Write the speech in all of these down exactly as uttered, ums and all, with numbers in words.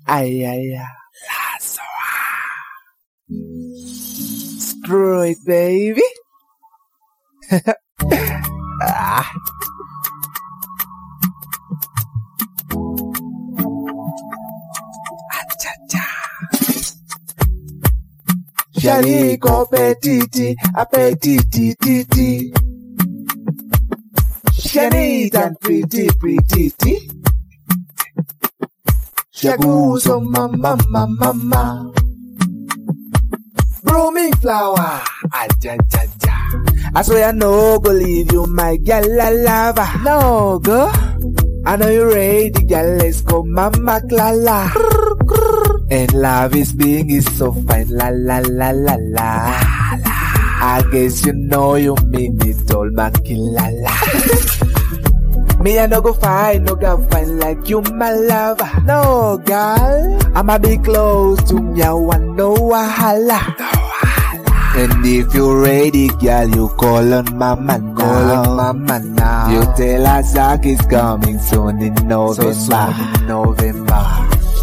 Ay, ay, ay. Screw it, baby. ah. Shalico petiti, appetiti, titi. Shani and pretty, pretty, titi. Shaguso, mama, mama, mama. Blooming flower, aja, aja. I swear I no go leave you, my gal, la lava. No go. I know you're ready, gal. Let's go, mama, klala. And love is being is so fine, la la la la la. I guess you know you mean it all, makilala. Me I no go find, no go find like you, my lover. No, girl, I'ma be close to me, I want no wahala. No wahala. And if you're ready, girl, you call on mama now. Call on mama now. You tell her Zach is coming soon in November. So soon in November.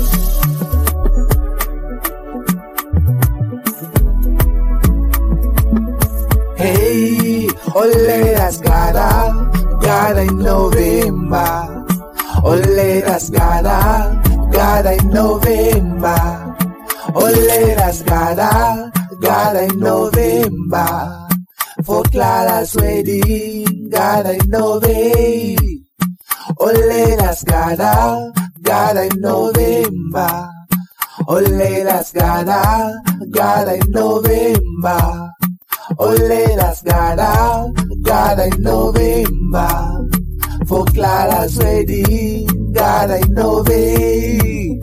Hey, ole las cara, cara en November. Ole las cara, cara en November. Ole las cara, cara en November. For Clara's wedding, cara en November. Ole las cara, cara en November. Ole las cara, cara en November. Ole las gara, gara in November. For Clara's wedding, gara in November.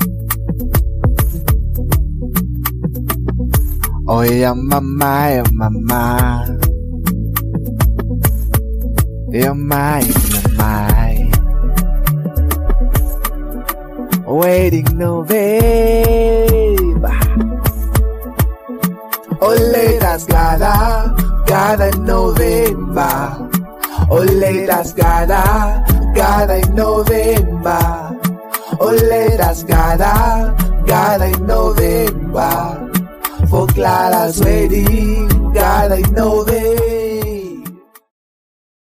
Oh yeah, mama, yeah, mama. Yeah, my, my. Wedding November. Ole las gara, gara in November. Ole las gara, gara in November. Ole las gara, gara in November. For Clara's wedding, gara in November.